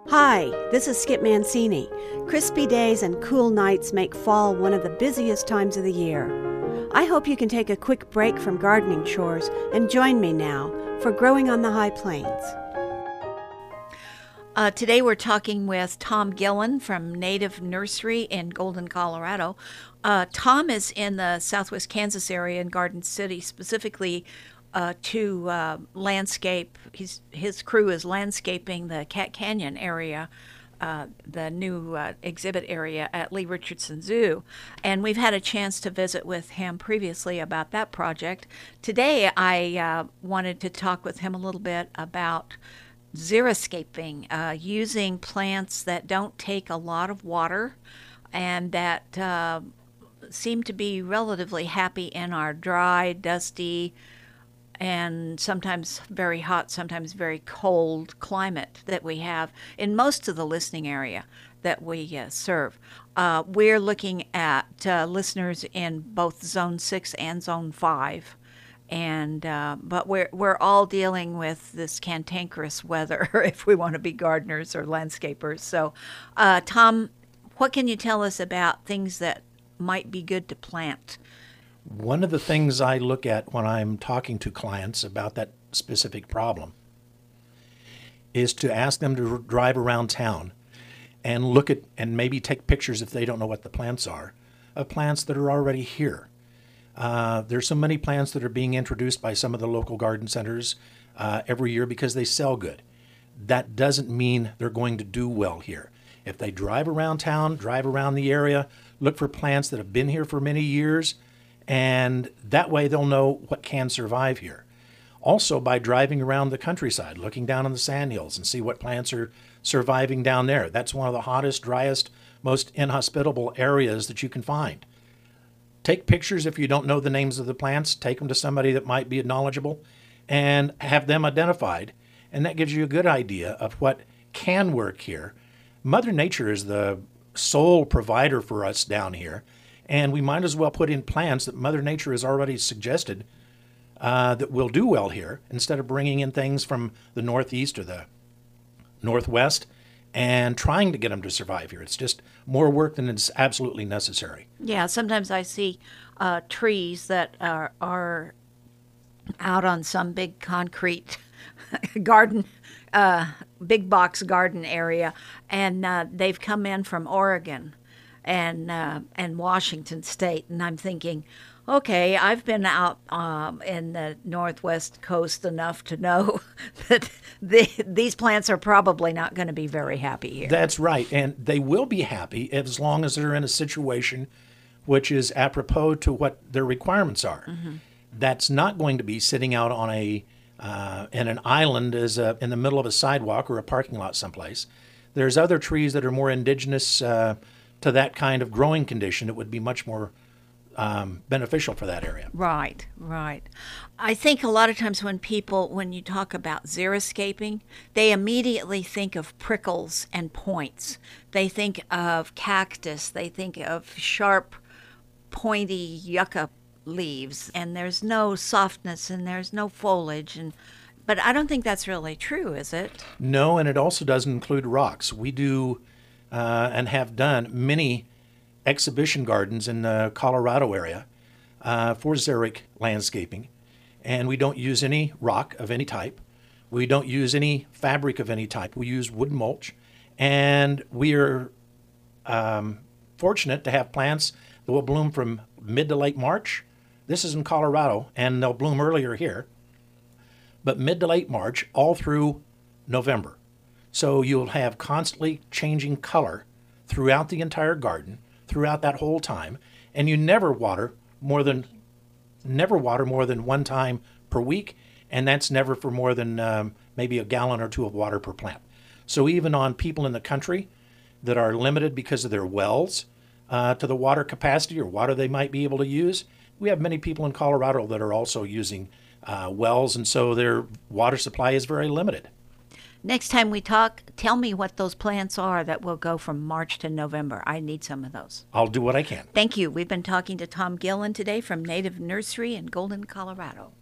Hi, this is Skip Mancini. Crispy days and cool nights make fall one of the busiest times of the year. I hope you can take a quick break from gardening chores and join me now for Growing on the High Plains. Today we're talking with Tom Gillen from Native Nursery in Golden, Colorado. Tom is in the southwest Kansas area in Garden City, specifically to landscape. His crew is landscaping the Cat Canyon area, the new exhibit area at Lee Richardson Zoo. And we've had a chance to visit with him previously about that project. Today I wanted to talk with him a little bit about xeriscaping, using plants that don't take a lot of water and that seem to be relatively happy in our dry, dusty, and sometimes very hot, sometimes very cold climate that we have in most of the listening area that we serve. We're looking at listeners in both Zone 6 and Zone 5. And but we're all dealing with this cantankerous weather if we want to be gardeners or landscapers. So, Tom, what can you tell us about things that might be good to plant? One of the things I look at when I'm talking to clients about that specific problem is to ask them to drive around town and look at and maybe take pictures, if they don't know what the plants are, of plants that are already here. There's so many plants that are being introduced by some of the local garden centers every year because they sell good. That doesn't mean they're going to do well here. If they drive around town, drive around the area, look for plants that have been here for many years, and that way they'll know what can survive here. Also, by driving around the countryside, looking down on the sandhills and see what plants are surviving down there. That's one of the hottest, driest, most inhospitable areas that you can find. Take pictures if you don't know the names of the plants. Take them to somebody that might be knowledgeable and have them identified. And that gives you a good idea of what can work here. Mother Nature is the sole provider for us down here. And we might as well put in plants that Mother Nature has already suggested that will do well here, instead of bringing in things from the northeast or the northwest and trying to get them to survive here. It's just more work than is absolutely necessary. Yeah, sometimes I see trees that are out on some big concrete garden, big box garden area, and they've come in from Oregon and Washington State, and I'm thinking, okay, I've been out in the northwest coast enough to know that these plants are probably not going to be very happy here. That's right, and they will be happy as long as they're in a situation which is apropos to what their requirements are. Mm-hmm. That's not going to be sitting out on in an island in the middle of a sidewalk or a parking lot someplace. There's other trees that are more indigenous to that kind of growing condition that would be much more beneficial for that area. Right. I think a lot of times when you talk about xeriscaping, they immediately think of prickles and points. They think of cactus. They think of sharp, pointy yucca leaves, and there's no softness and there's no foliage. But I don't think that's really true, is it? No, and it also doesn't include rocks. We do and have done many exhibition gardens in the Colorado area for xeric landscaping, and we don't use any rock of any type. We don't use any fabric of any type. We use wood mulch, and we are fortunate to have plants that will bloom from mid to late March. This is in Colorado, and they'll bloom earlier here, but mid to late March all through November. So you'll have constantly changing color throughout the entire garden, throughout that whole time, and you never water more than one time per week, and that's never for more than maybe a gallon or two of water per plant. So even on people in the country that are limited because of their wells to the water capacity or water they might be able to use, we have many people in Colorado that are also using wells, and so their water supply is very limited. Next time we talk, tell me what those plants are that will go from March to November. I need some of those. I'll do what I can. Thank you. We've been talking to Tom Gillen today from Native Nursery in Golden, Colorado.